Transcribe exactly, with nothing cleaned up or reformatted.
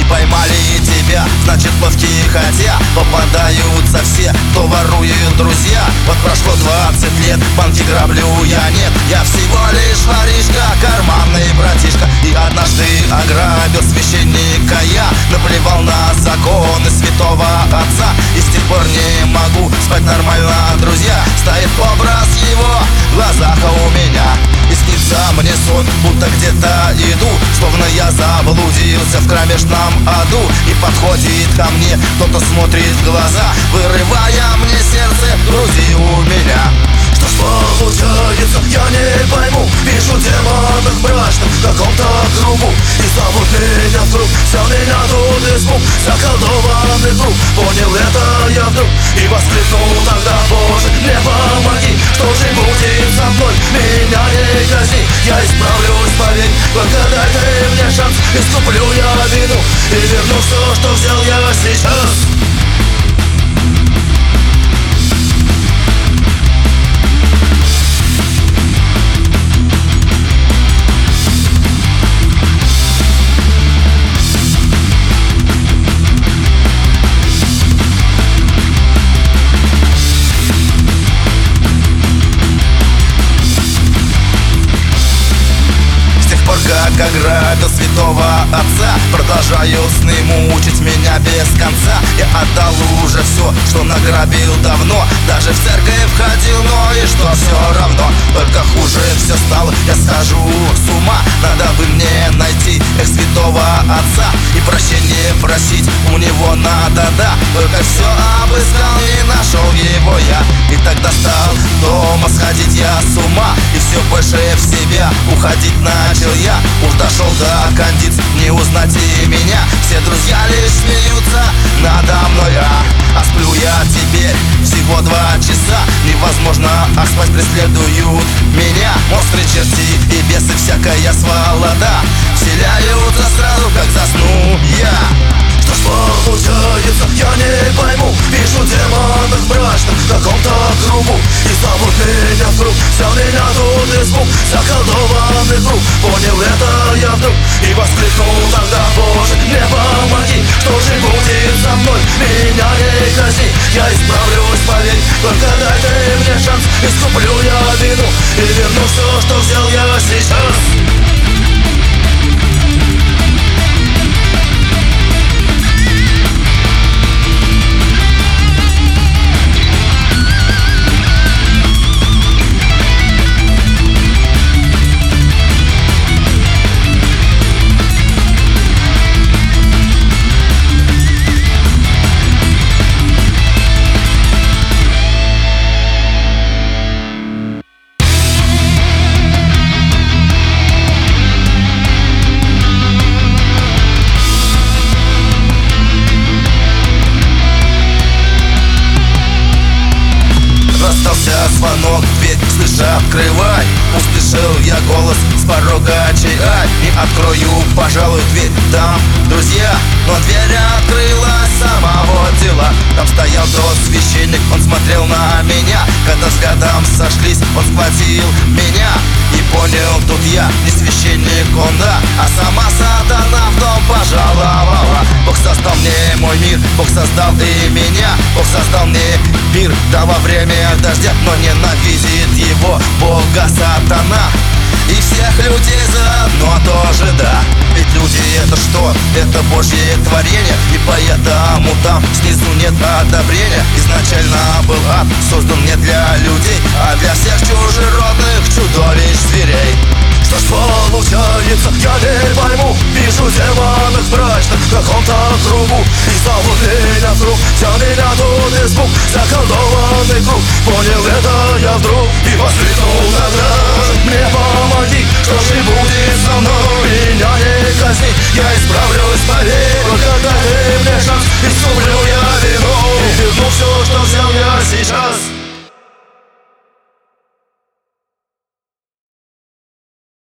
Поймали тебя, значит ловкие, хотя попадаются все, кто ворует, друзья. Вот прошло двадцать лет, банки граблю я нет. Я всего лишь воришка, карманный братишка. И однажды ограбил священника я, наплевал на законы святого отца. И с тех пор не могу спать нормально, друзья. Стоит образ его в глазах у меня. И снится мне сон, будто где-то иду, словно я заблудился в кромешном аду. И подходит ко мне кто-то, смотрит в глаза, вырывая мне сердце, грузи у меня. Что ж получается, я не пойму. Вижу демонов мрачных в каком-то кругу, и зовут меня вдруг, взял меня тут испуг, заколдованный круг. Понял это я вдруг и воскликнул тогда: Боже, мне помоги, что же будет со мной? Меня не казни, я исправлюсь, поверь. Только дай ты мне шанс, искуплю я вину и верну все, что взял я сейчас. Как ограбил святого отца, продолжаю сны мучить меня без конца. Я отдал уже все, что награбил давно, даже в церковь ходил, но и что, все равно. Только хуже все стало, я схожу с ума. Надо бы мне найти как святого отца и прощение просить у него надо, да. Только все обыскал и нашел его я. И тогда стал дома сходить я с ума, и все больше в себя уходить начал я. Уж дошел до кондиц, не узнать и меня. Все друзья лишь смеются надо мной, а, а сплю я теперь всего два часа. Невозможно, а спать преследуют меня монстры, черти и бесы, всякая сволота вселяются сразу, как засну я. Что ж получается, я не пойму. Вижу демонов мрачных в каком-то кругу, и зовут меня вдруг, взял меня тут испуг, заколдованный круг. Понял это я вдруг и воскликнул тогда: Боже, мне помоги, что же будет со мной? Меня не казни, я исправлюсь, поверь. Только дай ты мне шанс, искуплю я вину и верну все, что взял я сейчас. Звонок, дверь, слыша, открывай. Услышал я голос с порога: чай, ай. Не открою, пожалуй, дверь, там друзья. Но дверь открылась сама, вот дела. Там стоял тот священник, он смотрел на меня. Когда взглядом сошлись, он схватил меня. И понял, тут я не священник, он, да, а сама сатана в дом пожаловала. Бог создал мне мой мир, Бог создал и меня. Бог создал мне мир, да, во время дождя, но ненавидит его Бога сатана. И всех людей заодно тоже, да. Ведь люди это что? Это Божье творение, и поэтому там снизу нет одобрения. Изначально был ад создан не для людей, а для всех чужеродных чудовищ, зверей. Что ж получается, я не пойму. Вижу демонов мрачных в каком-то кругу, и зовут меня вдруг, взял меня тут испуг, заколдованный круг. Понял это я вдруг и воскликнул тогда: мне помоги, что же будет